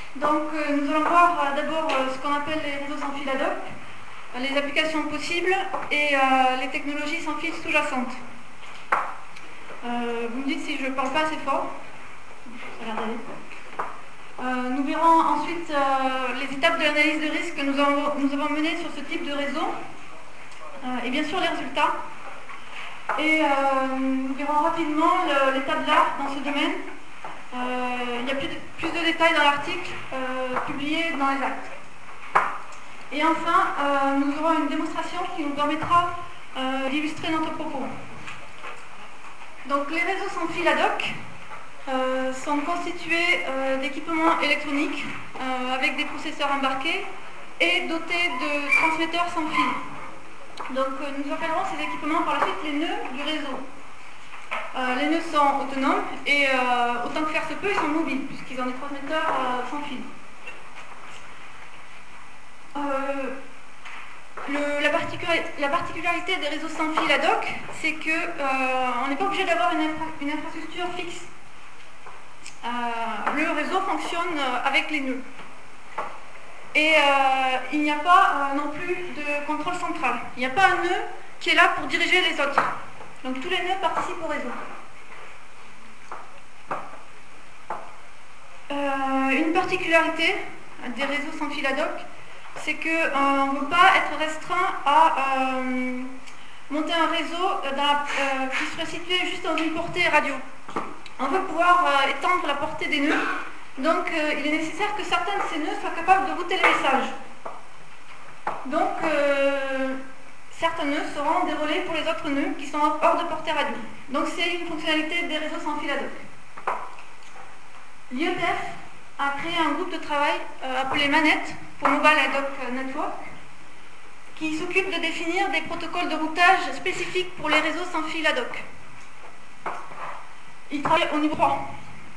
Donc nous allons voir d'abord ce qu'on appelle les réseaux sans fil ad hoc, les applications possibles et les technologies sans fil sous-jacentes. Vous me dites si je ne parle pas assez fort. Ça a l'air d'aller. Nous verrons ensuite les étapes de l'analyse de risque que nous avons menées sur ce type de réseau et bien sûr les résultats. Et nous verrons rapidement l'état de l'art dans ce domaine. Il y a plus de détails dans l'article publié dans les actes. Et enfin, nous aurons une démonstration qui nous permettra d'illustrer notre propos. Donc les réseaux sans fil ad hoc sont constitués d'équipements électroniques avec des processeurs embarqués et dotés de transmetteurs sans fil. Donc nous appellerons ces équipements par la suite les nœuds du réseau. Les nœuds sont autonomes et autant que faire se peut, ils sont mobiles puisqu'ils ont des transmetteurs sans fil. La particularité des réseaux sans fil ad hoc, c'est qu'on n'est pas obligé d'avoir une infrastructure fixe. Le réseau fonctionne avec les nœuds. Et il n'y a pas non plus de contrôle central. Il n'y a pas un nœud qui est là pour diriger les autres. Donc tous les nœuds participent au réseau. Une particularité des réseaux sans fil ad hoc, c'est qu'on ne veut pas être restreint à monter un réseau qui serait situé juste dans une portée radio. On veut pouvoir étendre la portée des nœuds, donc il est nécessaire que certains de ces nœuds soient capables de router les messages. Donc certains nœuds seront dérelés pour les autres nœuds qui sont hors de portée radio. Donc c'est une fonctionnalité des réseaux sans fil ad hoc. L'IETF a créé un groupe de travail appelé MANET, pour Mobile Ad Hoc Network, qui s'occupe de définir des protocoles de routage spécifiques pour les réseaux sans fil ad hoc. Il travaille au niveau 3.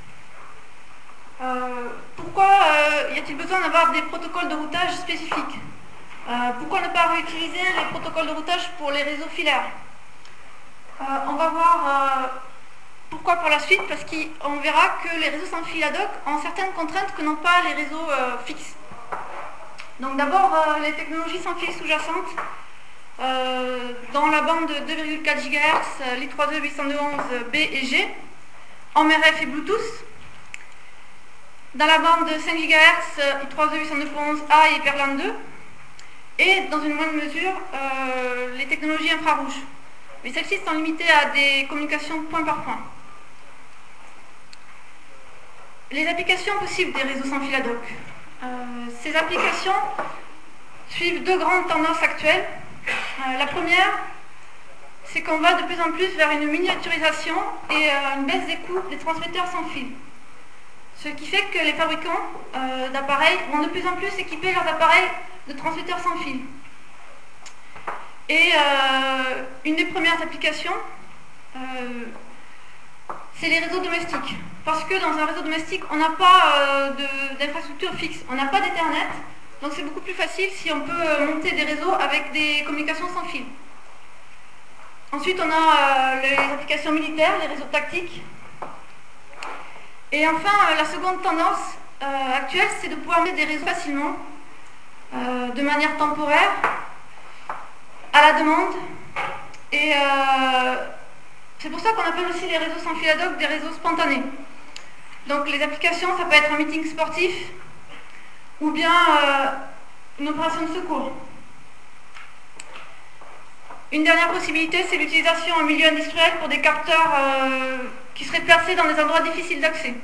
Pourquoi y a-t-il besoin d'avoir des protocoles de routage spécifiques? Pourquoi ne pas réutiliser les protocoles de routage pour les réseaux filaires? On va voir pourquoi par la suite, parce qu'on verra que les réseaux sans fil ad hoc ont certaines contraintes que n'ont pas les réseaux fixes. Donc d'abord, les technologies sans fil sous-jacentes, dans la bande de 2,4 GHz, l'I3E 802.11b et G, en RF et Bluetooth. Dans la bande de 5 GHz, I3E 802.11a et Verlan 2. Et dans une moindre mesure, les technologies infrarouges. Mais celles-ci sont limitées à des communications point par point. Les applications possibles des réseaux sans fil ad hoc. Ces applications suivent deux grandes tendances actuelles. La première, c'est qu'on va de plus en plus vers une miniaturisation et une baisse des coûts des transmetteurs sans fil. Ce qui fait que les fabricants d'appareils vont de plus en plus équiper leurs appareils de transmetteurs sans fil. Et une des premières applications, c'est les réseaux domestiques. Parce que dans un réseau domestique, on n'a pas d'infrastructure fixe, on n'a pas d'Ethernet, donc c'est beaucoup plus facile si on peut monter des réseaux avec des communications sans fil. Ensuite, on a les applications militaires, les réseaux tactiques. Et enfin, la seconde tendance actuelle, c'est de pouvoir mettre des réseaux facilement, de manière temporaire, à la demande. Et c'est pour ça qu'on appelle aussi les réseaux sans fil ad hoc des réseaux spontanés. Donc les applications, ça peut être un meeting sportif ou bien une opération de secours. Une dernière possibilité, c'est l'utilisation en milieu industriel pour des capteurs qui seraient placés dans des endroits difficiles d'accès.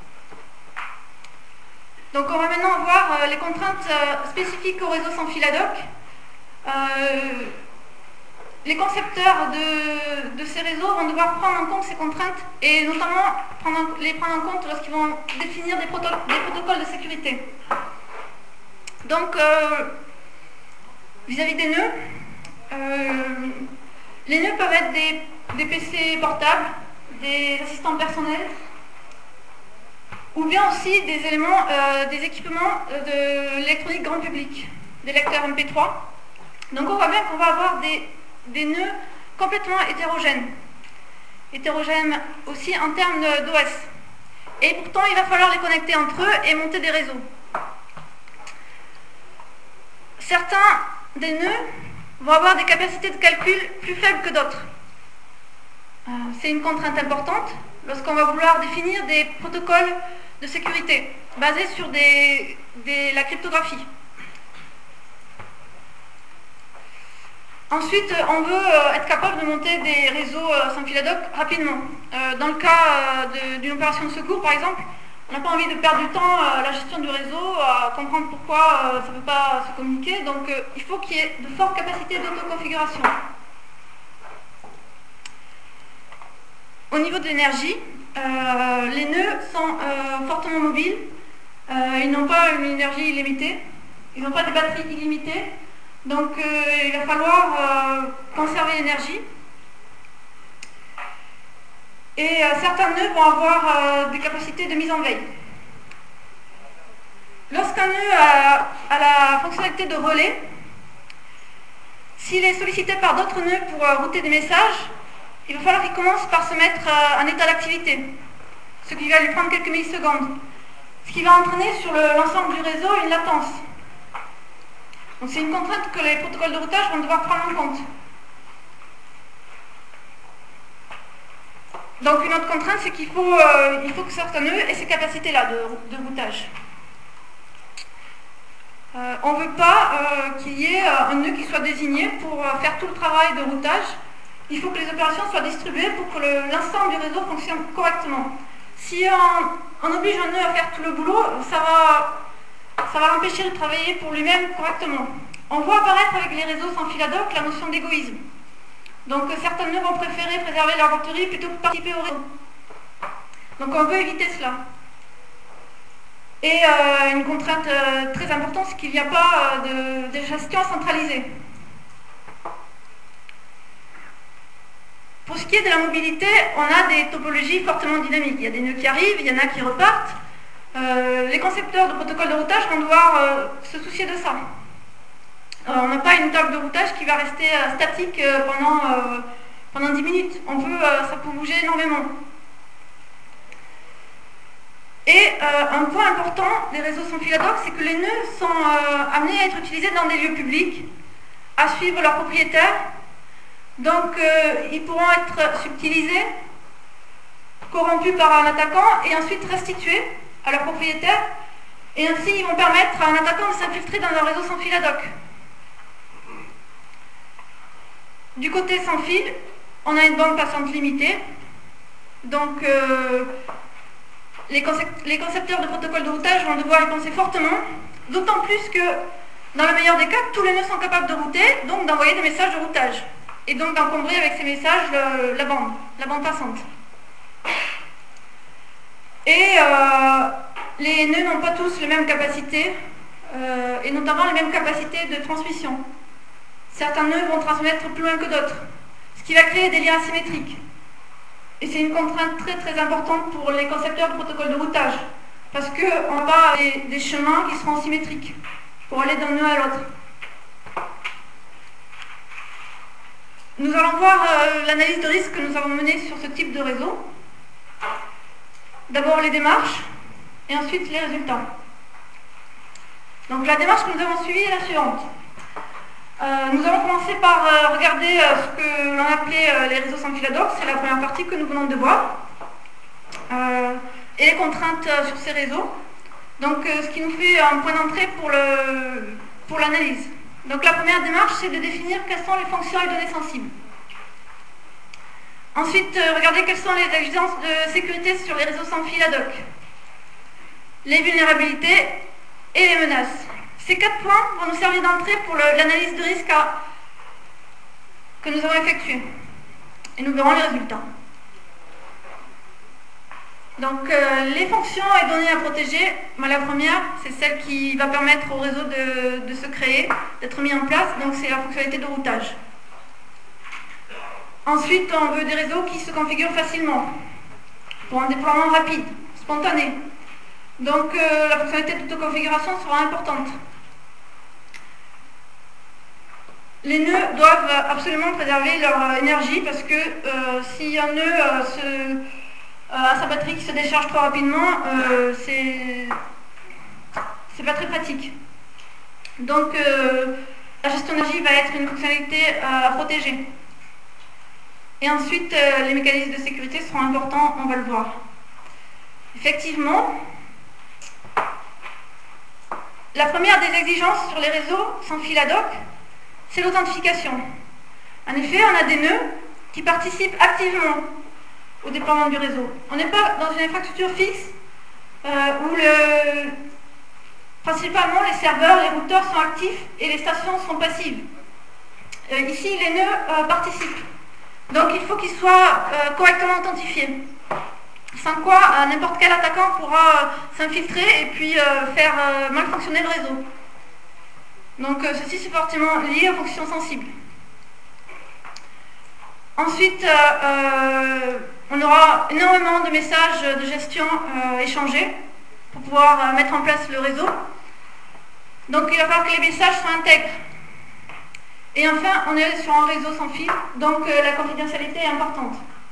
Donc on va maintenant voir les contraintes spécifiques au réseau sans fil ad hoc. Les concepteurs de ces réseaux vont devoir prendre en compte ces contraintes et notamment les prendre en compte lorsqu'ils vont définir des protocoles de sécurité. Donc, vis-à-vis des nœuds, les nœuds peuvent être des PC portables, des assistants personnels, ou bien aussi des éléments, des équipements de l'électronique grand public, des lecteurs MP3. Donc on voit bien qu'on va avoir des nœuds complètement hétérogènes. Hétérogènes aussi en termes d'OS. et pourtant il va falloir les connecter entre eux et monter des réseaux. Certains des nœuds vont avoir des capacités de calcul plus faibles que d'autres. C'est une contrainte importante lorsqu'on va vouloir définir des protocoles de sécurité basés sur la cryptographie. Ensuite, on veut être capable de monter des réseaux sans fil ad hoc rapidement. Dans le cas d'une opération de secours, par exemple, on n'a pas envie de perdre du temps à la gestion du réseau, à comprendre pourquoi ça ne peut pas se communiquer. Donc, il faut qu'il y ait de fortes capacités d'autoconfiguration. Au niveau de l'énergie, les nœuds sont fortement mobiles. Ils n'ont pas une énergie illimitée. Ils n'ont pas de batterie illimitée. Donc il va falloir conserver l'énergie. Et certains nœuds vont avoir des capacités de mise en veille. Lorsqu'un nœud a la fonctionnalité de relais, s'il est sollicité par d'autres nœuds pour router des messages, il va falloir qu'il commence par se mettre en état d'activité, ce qui va lui prendre quelques millisecondes, ce qui va entraîner sur l'ensemble du réseau une latence. Donc c'est une contrainte que les protocoles de routage vont devoir prendre en compte. Donc une autre contrainte, c'est qu'il faut que certains nœuds aient ces capacités-là de routage. On ne veut pas qu'il y ait un nœud qui soit désigné pour faire tout le travail de routage. Il faut que les opérations soient distribuées pour que l'ensemble du réseau fonctionne correctement. Si on oblige un nœud à faire tout le boulot, ça va l'empêcher de travailler pour lui-même correctement. On voit apparaître avec les réseaux sans fil ad hoc la notion d'égoïsme. Donc certains nœuds vont préférer préserver leur batterie plutôt que participer au réseau. Donc on veut éviter cela. Et une contrainte très importante, c'est qu'il n'y a pas de gestion centralisée. Pour ce qui est de la mobilité, on a des topologies fortement dynamiques. Il y a des nœuds qui arrivent, il y en a qui repartent. Les concepteurs de protocoles de routage vont devoir se soucier de ça. On n'a pas une table de routage qui va rester statique pendant 10 minutes. Ça peut bouger énormément. Et un point important des réseaux sans fil ad hoc, c'est que les nœuds sont amenés à être utilisés dans des lieux publics, à suivre leurs propriétaires. Donc ils pourront être subtilisés, corrompus par un attaquant et ensuite restitués à leurs propriétaires. Et ainsi ils vont permettre à un attaquant de s'infiltrer dans un réseau sans fil ad hoc. Du côté sans fil, on a une bande passante limitée. Donc les concepteurs de protocoles de routage vont devoir y penser fortement, d'autant plus que dans le meilleur des cas, tous les nœuds sont capables de router, donc d'envoyer des messages de routage, et donc d'encombrer avec ces messages la bande passante. Et les nœuds n'ont pas tous les mêmes capacités, et notamment les mêmes capacités de transmission. Certains nœuds vont transmettre plus loin que d'autres, ce qui va créer des liens asymétriques. Et c'est une contrainte très très importante pour les concepteurs de protocoles de routage, parce qu'on va avoir des chemins qui seront symétriques pour aller d'un nœud à l'autre. Nous allons voir l'analyse de risque que nous avons menée sur ce type de réseau. D'abord les démarches, et ensuite les résultats. Donc la démarche que nous avons suivie est la suivante. Nous allons commencer par regarder ce que l'on appelait les réseaux sans fil ad hoc, c'est la première partie que nous venons de voir, et les contraintes sur ces réseaux. Donc ce qui nous fait un point d'entrée pour l'analyse. Donc la première démarche, c'est de définir quelles sont les fonctions et données sensibles. Ensuite, regarder quelles sont les exigences de sécurité sur les réseaux sans fil ad hoc, les vulnérabilités et les menaces. Ces 4 points vont nous servir d'entrée pour l'analyse de risque que nous avons effectuée. Et nous verrons les résultats. Donc les fonctions et données à protéger, la première, c'est celle qui va permettre au réseau de se créer, d'être mis en place, donc c'est la fonctionnalité de routage. Ensuite, on veut des réseaux qui se configurent facilement, pour un déploiement rapide, spontané. Donc la fonctionnalité d'autoconfiguration sera importante. Les nœuds doivent absolument préserver leur énergie parce que si un nœud à sa batterie qui se décharge trop rapidement, c'est pas très pratique. Donc la gestion d'énergie va être une fonctionnalité à protéger. Et ensuite, les mécanismes de sécurité seront importants, on va le voir. Effectivement, la première des exigences sur les réseaux sans fil ad hoc, c'est l'authentification. En effet, on a des nœuds qui participent activement au déploiement du réseau. On n'est pas dans une infrastructure fixe où principalement les serveurs, les routeurs sont actifs et les stations sont passives. Ici, les nœuds participent. Donc il faut qu'ils soient correctement authentifiés. Sans quoi, n'importe quel attaquant pourra s'infiltrer et puis faire mal fonctionner le réseau. Donc ceci c'est fortement lié aux fonctions sensibles. Ensuite, on aura énormément de messages de gestion échangés pour pouvoir mettre en place le réseau. Donc il va falloir que les messages soient intègres. Et enfin, on est sur un réseau sans fil, donc la confidentialité est importante.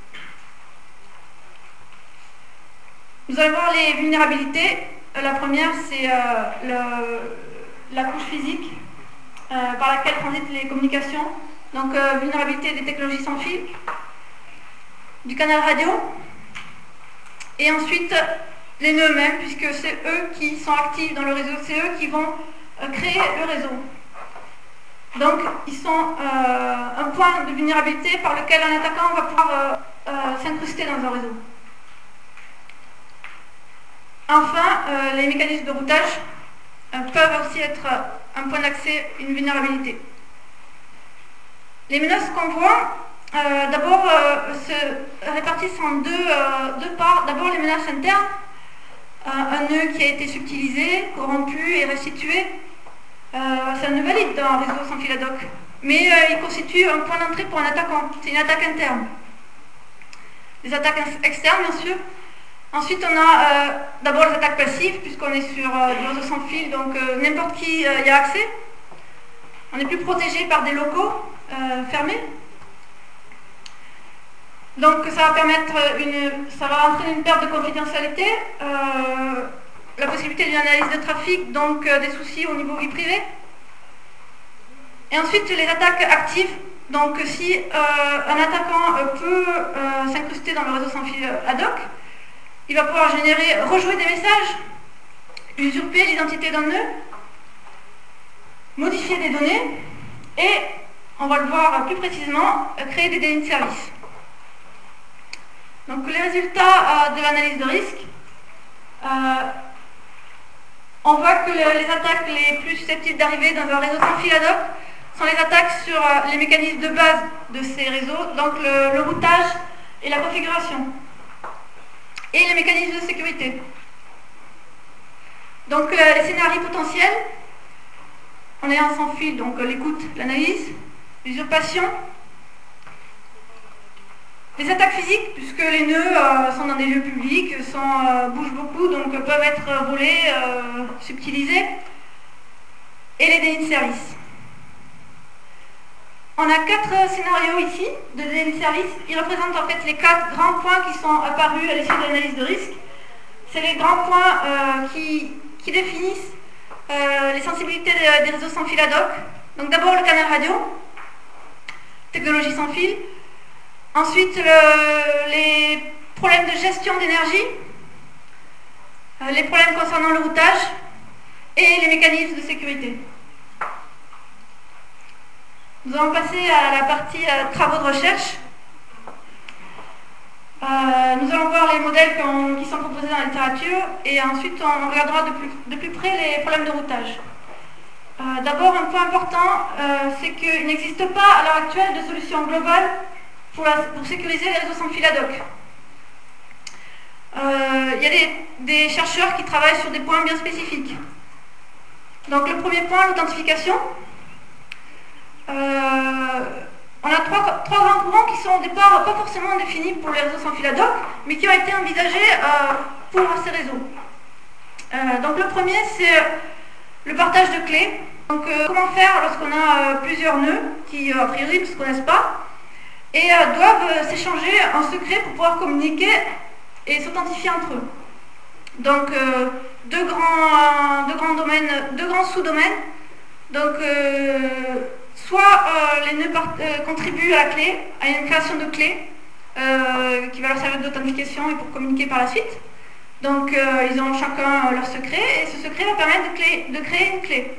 Vous allez voir les vulnérabilités. La première, c'est la couche physique par laquelle transitent les communications. Donc, vulnérabilité des technologies sans fil, du canal radio, et ensuite les nœuds eux-mêmes, puisque c'est eux qui sont actifs dans le réseau, c'est eux qui vont créer le réseau. Donc, ils sont un point de vulnérabilité par lequel un attaquant va pouvoir s'incruster dans un réseau. Enfin, les mécanismes de routage peuvent aussi être un point d'accès, une vulnérabilité. Les menaces qu'on voit, d'abord, se répartissent en deux parts. D'abord, les menaces internes, un nœud qui a été subtilisé, corrompu et restitué. C'est un nœud valide dans un réseau sans fil ad hoc, mais il constitue un point d'entrée pour un attaquant. C'est une attaque interne. Les attaques externes, bien sûr. Ensuite, on a d'abord les attaques passives, puisqu'on est sur du réseau sans fil, donc n'importe qui y a accès. On est plus protégé par des locaux fermés. Donc ça va permettre ça va entraîner une perte de confidentialité, la possibilité d'une analyse de trafic, donc des soucis au niveau vie privée. Et ensuite les attaques actives, donc si un attaquant peut s'incruster dans le réseau sans fil ad hoc, il va pouvoir rejouer des messages, usurper l'identité d'un nœud, modifier des données et, on va le voir plus précisément, créer des délits de service. Donc les résultats de l'analyse de risque, on voit que les attaques les plus susceptibles d'arriver dans un réseau sans fil ad hoc sont les attaques sur les mécanismes de base de ces réseaux, donc le routage et la configuration, et les mécanismes de sécurité. Donc les scénarios potentiels, on est en sans fil, donc l'écoute, l'analyse, l'usurpation, les attaques physiques, puisque les nœuds sont dans des lieux publics, bougent beaucoup, donc peuvent être volés, subtilisés, et les délits de service. On a 4 scénarios ici de délits de service. Ils représentent en fait les 4 grands points qui sont apparus à l'issue de l'analyse de risque. C'est les grands points qui définissent les sensibilités des réseaux sans fil ad hoc. Donc d'abord le canal radio, technologie sans fil. Ensuite les problèmes de gestion d'énergie, les problèmes concernant le routage et les mécanismes de sécurité. Nous allons passer à la partie travaux de recherche. Nous allons voir les modèles qui sont proposés dans la littérature et ensuite on regardera de plus près les problèmes de routage. D'abord, un point important, c'est qu'il n'existe pas à l'heure actuelle de solution globale pour sécuriser les réseaux sans fil ad hoc. Il y a des chercheurs qui travaillent sur des points bien spécifiques. Donc le premier point, l'authentification. On a trois grands courants qui sont au départ pas forcément définis pour les réseaux sans fil ad hoc, mais qui ont été envisagés pour ces réseaux. Donc le premier, c'est le partage de clés. Donc comment faire lorsqu'on a plusieurs nœuds qui a priori ne se connaissent pas et doivent s'échanger en secret pour pouvoir communiquer et s'authentifier entre eux. Donc deux grands domaines, deux grands sous-domaines. Donc soit les nœuds contribuent à la clé, à une création de clé qui va leur servir d'authentification et pour communiquer par la suite. Donc ils ont chacun leur secret et ce secret va permettre de créer une clé.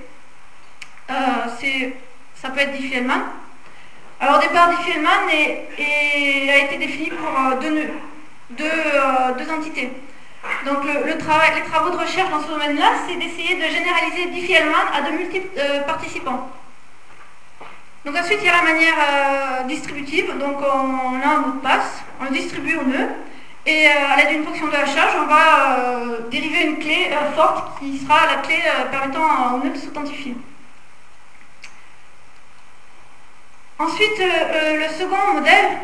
Ça peut être Diffie-Hellman. Alors au départ, Diffie-Hellman a été défini pour deux entités. Donc les travaux de recherche dans ce domaine-là, c'est d'essayer de généraliser Diffie-Hellman à de multiples participants. Donc ensuite, il y a la manière distributive. Donc on a un mot de passe, on le distribue au nœud, et à l'aide d'une fonction de hachage, on va dériver une clé forte qui sera la clé permettant au nœud de s'authentifier. Ensuite, le second modèle,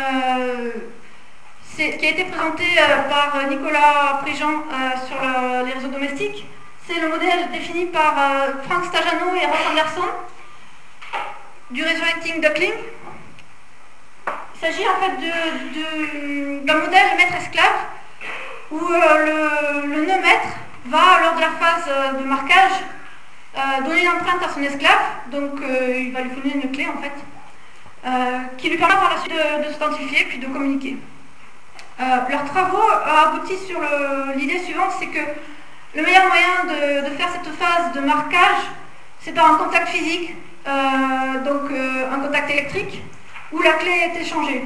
qui a été présenté par Nicolas Prigent sur les réseaux domestiques, c'est le modèle défini par Frank Stajano et Ross Anderson du Resurrecting Duckling. Il s'agit en fait d'un modèle maître-esclave où le nœud maître va, lors de la phase de marquage, donner une empreinte à son esclave, donc il va lui donner une clé en fait, qui lui permet par la suite de s'identifier puis de communiquer. Leurs travaux aboutissent sur l'idée suivante, c'est que le meilleur moyen de faire cette phase de marquage, c'est par un contact physique, donc un contact électrique, où la clé est échangée.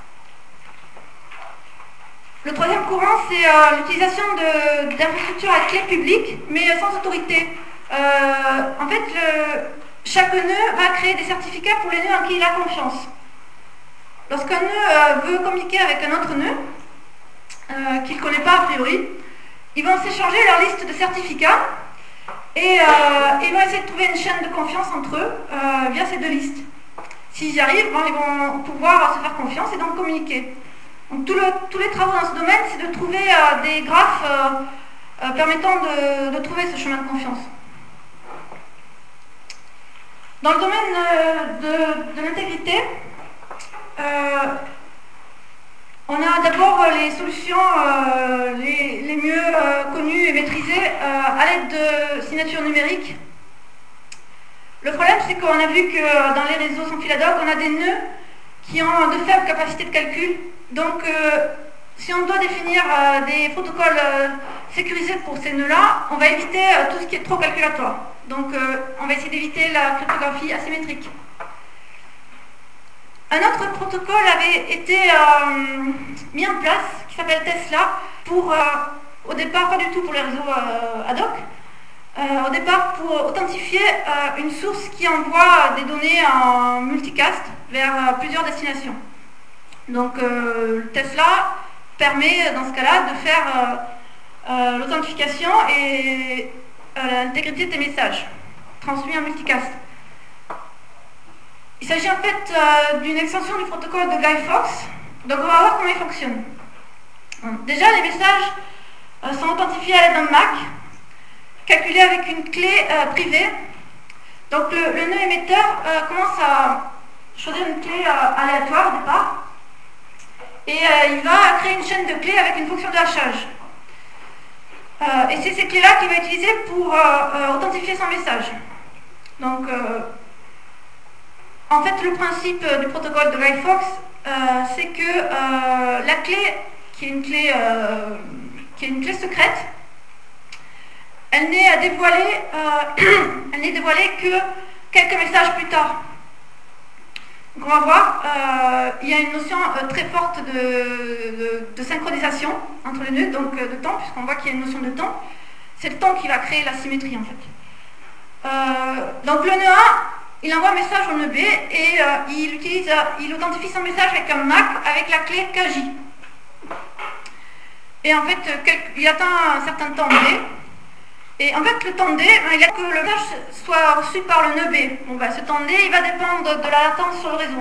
Le troisième courant, c'est l'utilisation d'infrastructures à clé publique, mais sans autorité. En fait, chaque nœud va créer des certificats pour les nœuds en qui il a confiance. Lorsqu'un nœud veut communiquer avec un autre nœud, qu'il ne connaît pas a priori, ils vont s'échanger leur liste de certificats et ils vont essayer de trouver une chaîne de confiance entre eux via ces deux listes. S'ils y arrivent, ils vont pouvoir se faire confiance et donc communiquer. Donc tous les travaux dans ce domaine, c'est de trouver des graphes permettant de trouver ce chemin de confiance. Dans le domaine de l'intégrité, on a d'abord les solutions les mieux connues et maîtrisées à l'aide de signatures numériques. Le problème, c'est qu'on a vu que dans les réseaux sans fil ad hoc, on a des nœuds qui ont de faibles capacités de calcul. Donc, si on doit définir des protocoles sécurisés pour ces nœuds-là, on va éviter tout ce qui est trop calculatoire. Donc, on va essayer d'éviter la cryptographie asymétrique. Un autre protocole avait été mis en place, qui s'appelle Tesla, pour, au départ, pas du tout pour les réseaux ad hoc, au départ pour authentifier une source qui envoie des données en multicast vers plusieurs destinations. Donc Tesla permet dans ce cas-là de faire l'authentification et l'intégrité des messages transmis en multicast. Il s'agit en fait d'une extension du protocole de Guy Fawkes. Donc on va voir comment il fonctionne. Déjà, les messages sont authentifiés à l'aide d'un MAC, calculé avec une clé privée. Donc le nœud émetteur commence à choisir une clé aléatoire au départ, et il va créer une chaîne de clés avec une fonction de hachage. Et c'est ces clés-là qu'il va utiliser pour authentifier son message. Donc, en fait, le principe du protocole de Guy Fawkes, c'est que la clé, qui est une clé secrète, elle n'est dévoilée que quelques messages plus tard. Donc on va voir, il y a une notion très forte de synchronisation entre les nœuds, donc de temps, puisqu'on voit qu'il y a une notion de temps. C'est le temps qui va créer la symétrie en fait. Donc le nœud 1, il envoie un message au nœud B et il authentifie son message avec un MAC avec la clé KJ. Et en fait, il atteint un certain temps D. Et en fait, le temps D, il y a que le message soit reçu par le nœud B. Bon, ce temps D, il va dépendre de la latence sur le réseau,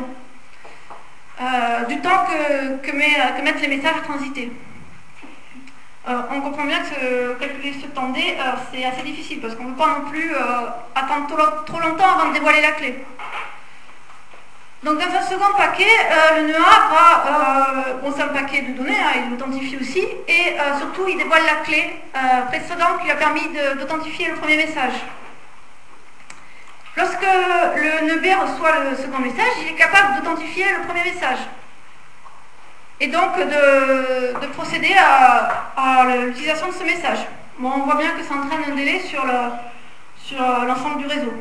du temps que mettent les messages transités. On comprend bien que calculer ce temps D, c'est assez difficile, parce qu'on ne peut pas non plus attendre trop longtemps avant de dévoiler la clé. Donc, on va voir comment il fonctionne. Donc, le nœud 1, il envoie un message au nœud B, et il va dépendre de la latence sur le réseau, du temps que mettent les messages transités. On comprend bien que calculer ce temps D, c'est assez difficile, parce qu'on ne peut pas non plus attendre trop longtemps avant de dévoiler la clé. Donc dans un second paquet, le nœud A va, bon c'est un paquet de données, hein, il l'authentifie aussi, et surtout il dévoile la clé précédente qui lui a permis d'authentifier le premier message. Lorsque le nœud B reçoit le second message, il est capable d'authentifier le premier message. Et donc de procéder à l'utilisation de ce message. Bon, on voit bien que ça entraîne un délai sur l'ensemble du réseau.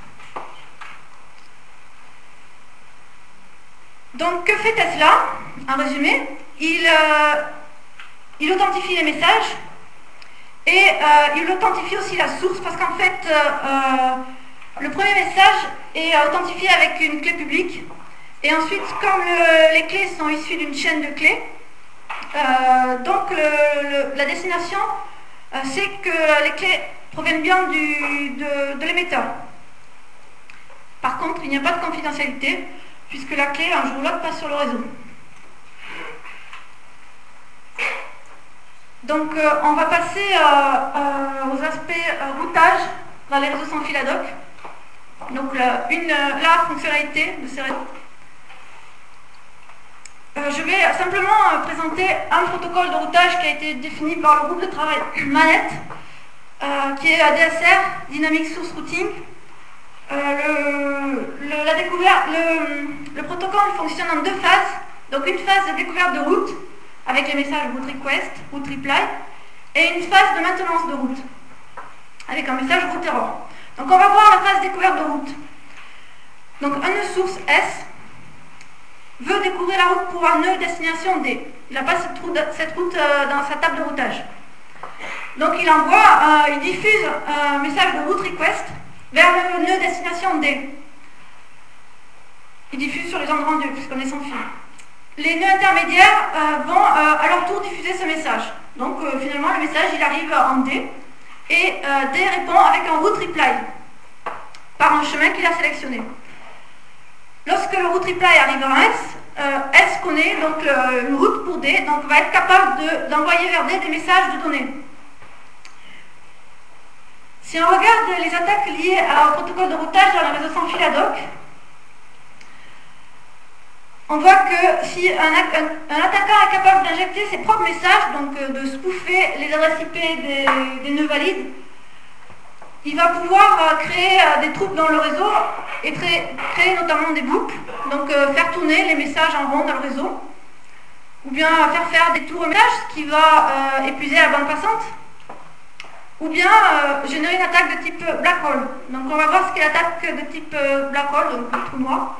Donc que fait Tesla? En résumé, il authentifie les messages et il authentifie aussi la source parce qu'en fait le premier message est authentifié avec une clé publique et ensuite comme les clés sont issues d'une chaîne de clés, donc la destination c'est que les clés proviennent bien de l'émetteur. Par contre, il n'y a pas de confidentialité puisque la clé, un jour ou l'autre, passe sur le réseau. Donc, on va passer aux aspects routage dans les réseaux sans fil ad hoc. Donc, la fonctionnalité de ces réseaux. Je vais simplement présenter un protocole de routage qui a été défini par le groupe de travail Manette, qui est ADSR, Dynamic Source Routing. Le protocole fonctionne en deux phases. Donc une phase de découverte de route avec les messages route request, route reply, et une phase de maintenance de route avec un message route error. Donc on va voir la phase découverte de route. Donc un nœud source S veut découvrir la route pour un nœud destination D. Il n'a pas cette route dans sa table de routage. Donc il diffuse un message de route request vers le nœud destination D. Il diffuse sur les endroits en 2, puisqu'on est sans fil. Les nœuds intermédiaires vont à leur tour diffuser ce message. Donc finalement, le message il arrive en D, et D répond avec un route reply, par un chemin qu'il a sélectionné. Lorsque le route reply arrive en S, S connaît donc une route pour D, donc va être capable d'envoyer vers D des messages de données. Si on regarde les attaques liées au protocole de routage dans le réseau sans fil ad hoc, on voit que si un attaquant est capable d'injecter ses propres messages, donc de spoofer les adresses IP des nœuds valides, il va pouvoir créer des troupes dans le réseau et créer notamment des boucles, donc faire tourner les messages en rond dans le réseau, ou bien faire des tours au message, ce qui va épuiser la bande passante, ou bien générer une attaque de type black hole. Donc on va voir ce qu'est l'attaque de type black hole, donc le trou noir.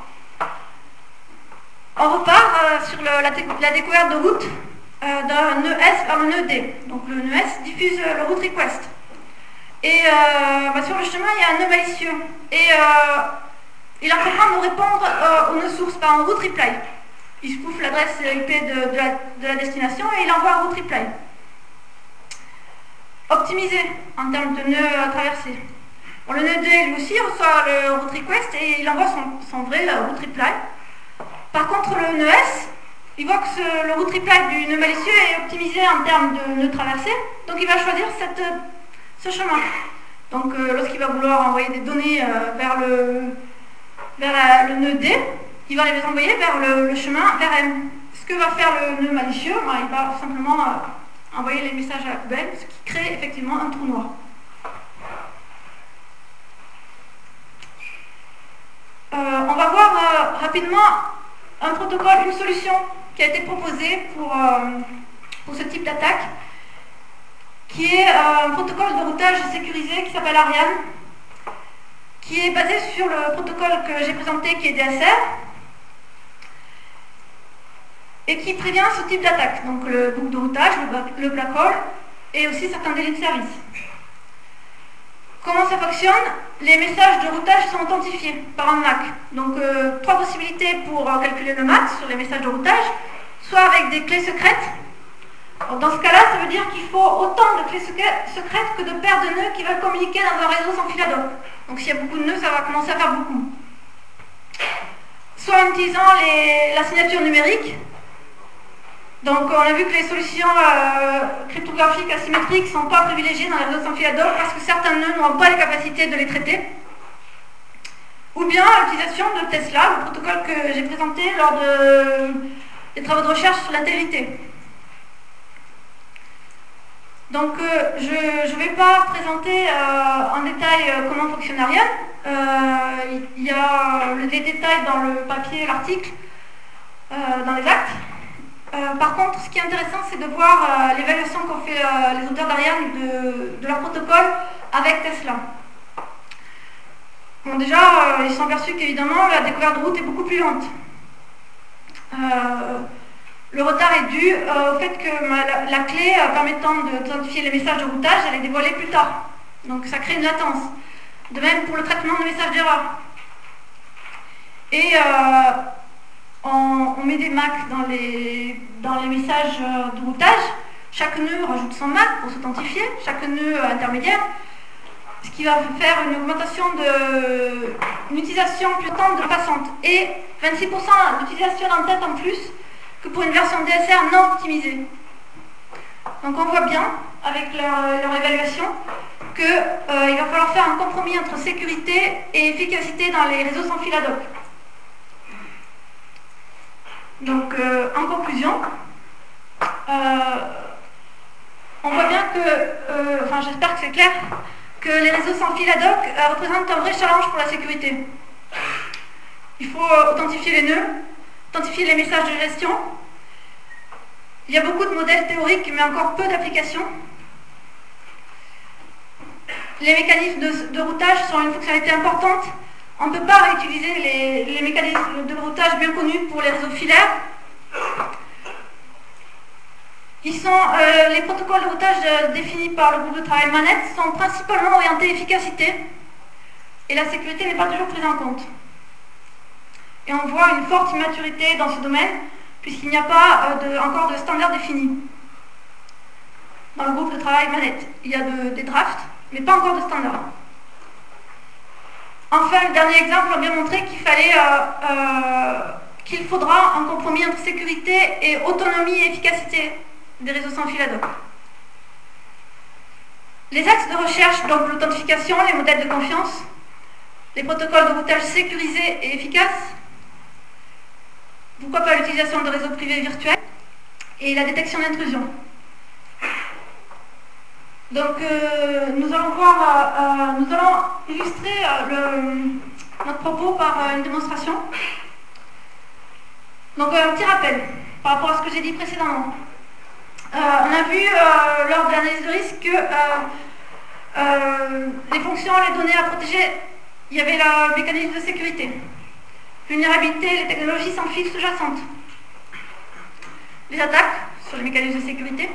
On repart sur la découverte de route d'un nœud S vers le nœud D. Donc le nœud S diffuse le route request. Et sur le chemin, il y a un nœud malicieux. Et il entreprend de répondre au nœud source par un route reply. Il spoofe l'adresse IP de la destination et il envoie un route reply. Optimisé en termes de nœuds à traverser. Bon, le nœud D lui aussi reçoit le route request et il envoie son vrai route reply. Par contre, le nœud S, il voit que le route reply du nœud malicieux est optimisé en termes de nœud traversé, donc il va choisir ce chemin. Donc lorsqu'il va vouloir envoyer des données vers le nœud D, il va les envoyer vers le chemin vers M. Ce que va faire le nœud malicieux, il va simplement envoyer les messages à la poubelle, ce qui crée effectivement un trou noir. On va voir rapidement un protocole, une solution qui a été proposée pour ce type d'attaque, qui est un protocole de routage sécurisé qui s'appelle Ariane, qui est basé sur le protocole que j'ai présenté qui est DSR, et qui prévient ce type d'attaque, donc le boucle de routage, le black hole, et aussi certains délais de service. Comment ça fonctionne? Les messages de routage sont authentifiés par un MAC. Donc trois possibilités pour calculer le MAC sur les messages de routage, soit avec des clés secrètes. Alors, dans ce cas-là, ça veut dire qu'il faut autant de clés secrètes que de paires de nœuds qui veulent communiquer dans un réseau sans fil ad hoc. Donc s'il y a beaucoup de nœuds, ça va commencer à faire beaucoup. Soit en utilisant la signature numérique. Donc on a vu que les solutions cryptographiques asymétriques ne sont pas privilégiées dans les réseaux sans fil ad hoc parce que certains nœuds n'ont pas les capacités de les traiter. ou bien l'utilisation de Tesla, le protocole que j'ai présenté lors des travaux de recherche sur l'intégrité. Donc je ne vais pas présenter en détail comment fonctionne Ariane. Il y a les détails dans le papier, l'article, dans les actes. Par contre, ce qui est intéressant, c'est de voir l'évaluation qu'ont fait les auteurs d'Ariane de leur protocole avec Tesla. Bon, déjà, ils se sont aperçus qu'évidemment, la découverte de route est beaucoup plus lente. Le retard est dû au fait que la clé permettant d'identifier les messages de routage, elle est dévoilée plus tard. Donc ça crée une latence. De même pour le traitement des messages d'erreur. Et on met des MAC dans les messages de routage. Chaque nœud rajoute son MAC pour s'authentifier, chaque nœud intermédiaire. Ce qui va faire une augmentation une utilisation plus lente de passante. Et 26% d'utilisation d'entête en plus que pour une version DSR non optimisée. Donc on voit bien, avec leur évaluation, qu'il va falloir faire un compromis entre sécurité et efficacité dans les réseaux sans fil ad hoc. Donc en conclusion, on voit bien que, enfin j'espère que c'est clair, que les réseaux sans fil ad hoc représentent un vrai challenge pour la sécurité. Il faut authentifier les nœuds, authentifier les messages de gestion. Il y a beaucoup de modèles théoriques, mais encore peu d'applications. Les mécanismes de routage sont une fonctionnalité importante. On ne peut pas réutiliser les mécanismes de routage bien connus pour les réseaux filaires. Les protocoles de routage définis par le groupe de travail Manette sont principalement orientés efficacité et la sécurité n'est pas toujours prise en compte. Et on voit une forte immaturité dans ce domaine puisqu'il n'y a pas encore de standard défini. Dans le groupe de travail Manette, il y a des drafts, mais pas encore de standard. Enfin, le dernier exemple a bien montré qu'il faudra un compromis entre sécurité et autonomie et efficacité des réseaux sans fil ad hoc. Les axes de recherche, donc l'authentification, les modèles de confiance, les protocoles de routage sécurisés et efficaces, pourquoi pas l'utilisation de réseaux privés virtuels et la détection d'intrusion. Donc nous allons illustrer notre propos par une démonstration. Donc un petit rappel par rapport à ce que j'ai dit précédemment. On a vu lors de l'analyse de risque que les fonctions, les données à protéger, il y avait le mécanisme de sécurité. Vulnérabilité, les technologies sans fil sous-jacentes. Les attaques sur les mécanismes de sécurité.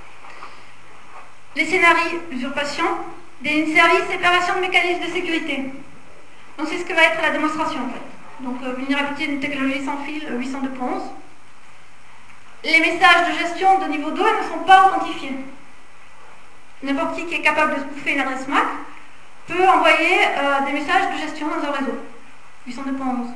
Les scénarios d'usurpation, des services séparation de mécanismes de sécurité. Donc c'est ce que va être la démonstration en fait. Donc vulnérabilité d'une technologie sans fil 802.11. Les messages de gestion de niveau 2 ne sont pas authentifiés. N'importe qui est capable de spoofer une adresse MAC peut envoyer des messages de gestion dans un réseau 802.11.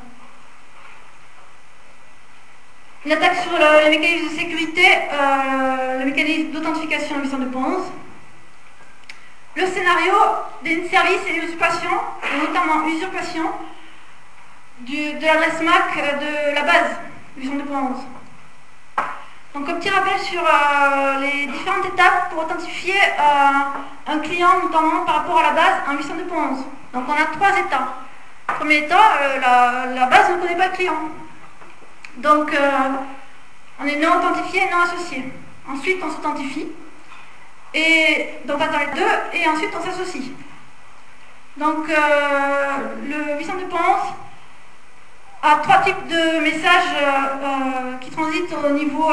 Une attaque sur les mécanismes de sécurité, le mécanisme d'authentification 802.11. Le scénario des services et usurpation, et notamment usurpation de l'adresse MAC de la base 802.11. Donc un petit rappel sur les différentes étapes pour authentifier un client, notamment par rapport à la base en 802.11. Donc on a 3 états. Premier état, la base ne connaît pas le client. Donc on est non authentifié et non associé. Ensuite on s'authentifie. Et donc dans les deux, et ensuite on s'associe. Donc le 802.11 a 3 types de messages qui transitent au niveau,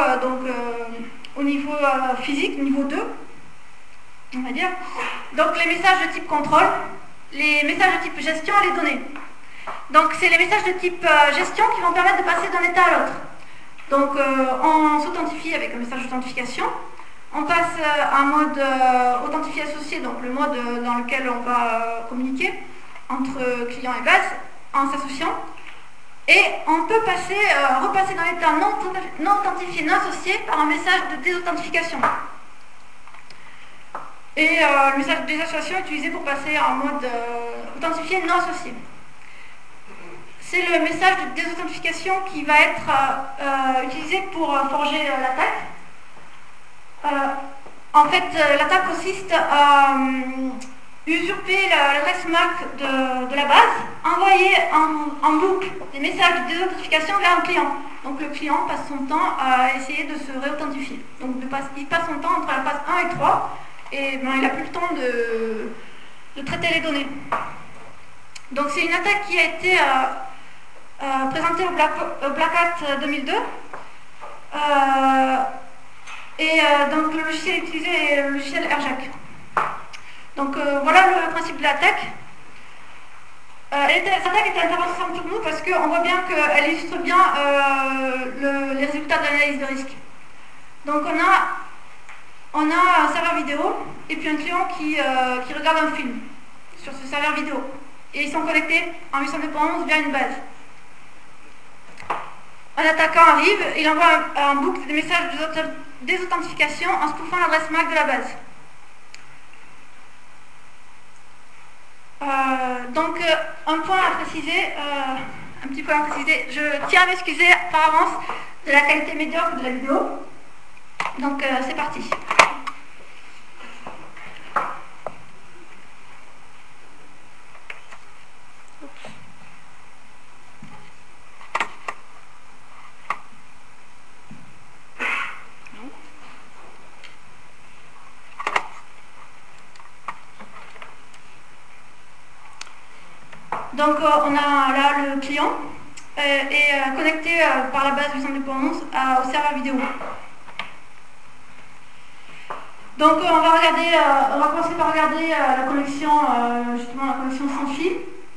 physique, niveau 2, on va dire. Donc les messages de type contrôle, les messages de type gestion et les données. Donc c'est les messages de type gestion qui vont permettre de passer d'un état à l'autre. Donc on s'authentifie avec un message d'authentification. On passe à un mode authentifié associé, donc le mode dans lequel on va communiquer entre client et base en s'associant. Et on peut repasser dans l'état non authentifié, non associé par un message de désauthentification. Et le message de désassociation est utilisé pour passer en mode authentifié non associé. c'est le message de désauthentification qui va être utilisé pour forger l'attaque. En fait, l'attaque consiste à usurper l'adresse MAC de la base, envoyer en boucle des messages de désauthentification vers un client. Donc le client passe son temps à essayer de se réauthentifier. Donc il passe son temps entre la phase 1 et 3, et il n'a plus le temps de traiter les données. Donc c'est une attaque qui a été présentée au Black Hat 2002. Donc le logiciel utilisé est le logiciel Airjack. Donc voilà le principe de l'attaque. Cette attaque était intéressante pour nous parce qu'on voit bien qu'elle illustre bien les résultats de l'analyse de risque. Donc on a un serveur vidéo et puis un client qui regarde un film sur ce serveur vidéo. Et ils sont connectés en 802.11 via une base. Un attaquant arrive, il envoie en boucle des messages de désauthentification en spoofant l'adresse MAC de la base. Donc un point à préciser, un petit point à préciser, je tiens à m'excuser par avance de la qualité médiocre de la vidéo. Donc c'est parti. Donc on a là le client connecté par la base 802.11 au serveur vidéo. Donc on va commencer par regarder la connexion, justement la connexion sans fil.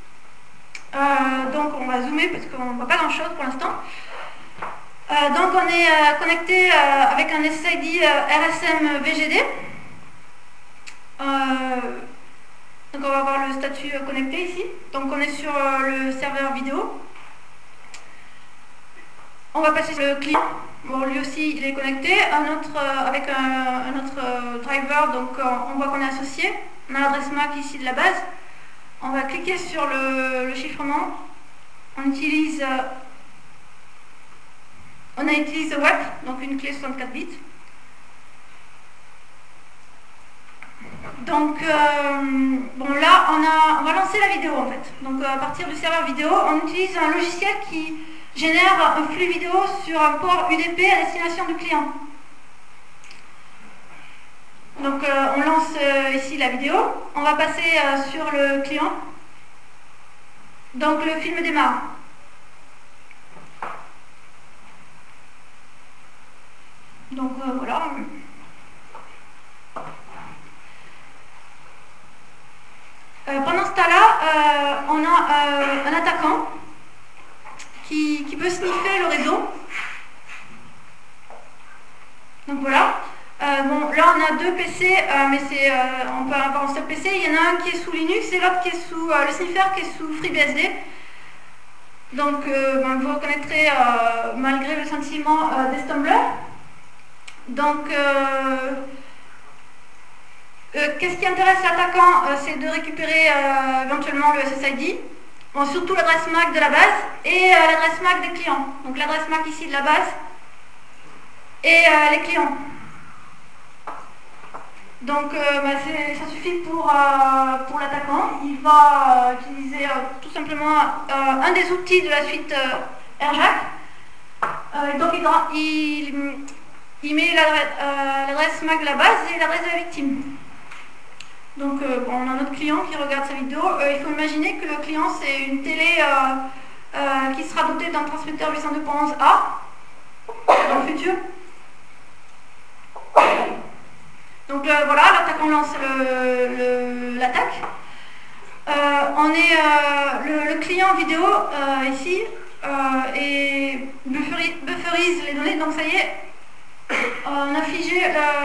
Donc on va zoomer parce qu'on ne voit pas grand chose pour l'instant. Donc on est connecté avec un SSID RSM VGD. Donc on va voir le statut connecté ici. Donc on est sur le serveur vidéo. On va passer sur le client. Bon, lui aussi il est connecté. Avec un autre driver, donc on voit qu'on est associé. On a l'adresse MAC ici de la base. On va cliquer sur le chiffrement. On utilise web, donc une clé 64 bits. Donc bon là on va lancer la vidéo en fait. Donc à partir du serveur vidéo, on utilise un logiciel qui génère un flux vidéo sur un port UDP à destination du client. Donc on lance ici la vidéo, on va passer sur le client. Donc le film démarre. Donc voilà. Pendant ce temps-là, on a un attaquant qui peut sniffer le réseau. Donc voilà. Bon, là on a deux PC, mais on peut avoir un seul PC. Il y en a un qui est sous Linux et l'autre qui est sous le sniffer qui est sous FreeBSD. Donc vous reconnaîtrez malgré le sentiment des stumblers. Donc qu'est-ce qui intéresse l'attaquant, c'est de récupérer éventuellement le SSID, bon, surtout l'adresse MAC de la base et l'adresse MAC des clients. Donc l'adresse MAC ici de la base et les clients. Donc ça suffit pour l'attaquant. Il va utiliser tout simplement un des outils de la suite Airjack. Donc il met l'adresse MAC de la base et l'adresse de la victime. Donc on a notre client qui regarde sa vidéo. Il faut imaginer que le client c'est une télé qui sera dotée d'un transmetteur 802.11a dans le futur. Donc voilà, l'attaquant lance l'attaque. Le client vidéo ici et bufferise les données. Donc ça y est, on a figé.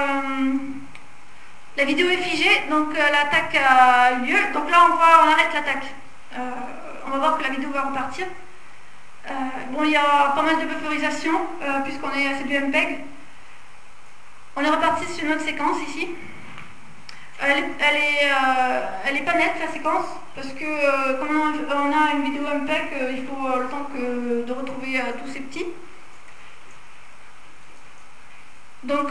La vidéo est figée, donc l'attaque a eu lieu. Donc là, on arrête l'attaque. On va voir que la vidéo va repartir. Bon, il y a pas mal de bufferisation, puisqu'on est à du MPEG. On est reparti sur une autre séquence ici. Elle est pas nette la séquence, parce que comme on a une vidéo MPEG, il faut le temps de retrouver tous ces petits. Donc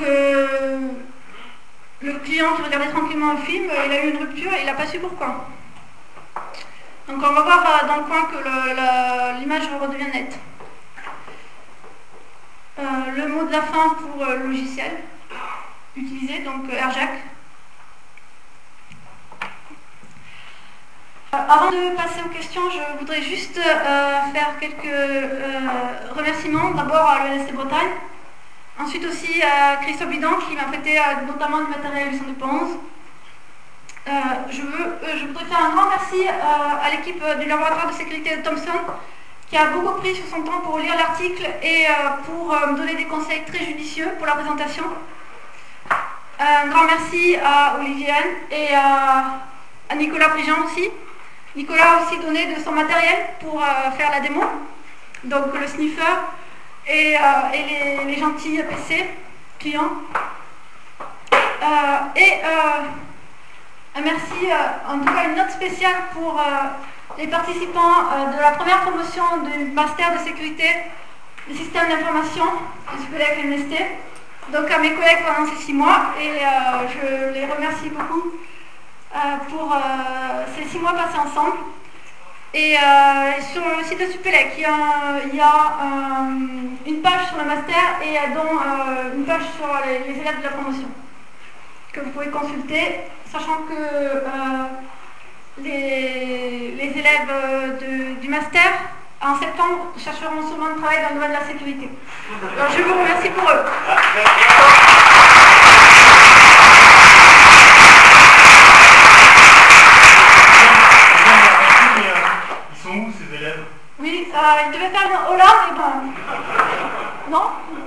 le client qui regardait tranquillement le film, il a eu une rupture et il n'a pas su pourquoi. Donc on va voir dans le coin que l'image redevient nette. Le mot de la fin pour le logiciel utilisé, donc AirJack. Avant de passer aux questions, je voudrais juste faire quelques remerciements. D'abord à l'ENST Bretagne, ensuite aussi à Christophe Bidon qui m'a prêté notamment du matériel 811. Je voudrais faire un grand merci à l'équipe du laboratoire de sécurité de Thomson qui a beaucoup pris sur son temps pour lire l'article et pour me donner des conseils très judicieux pour la présentation. Un grand merci à Olivier Anne et à Nicolas Prigent aussi. Nicolas a aussi donné de son matériel pour faire la démo, donc le sniffer et les gentils PC clients. Merci, en tout cas une note spéciale pour les participants de la première promotion du master de sécurité des systèmes d'information du SUPELEC MST. Donc à mes collègues pendant ces 6 mois et je les remercie beaucoup pour ces 6 mois passés ensemble. Et sur le site de SUPELEC, il y a une page sur le master et dont une page sur les élèves de la promotion que vous pouvez consulter, sachant que les élèves du master, en septembre, chercheront sûrement de travail dans le domaine de la sécurité. Alors je vous remercie pour eux. Ils sont où ces élèves? Oui, ils devaient faire une Hollande, mais bon. Non?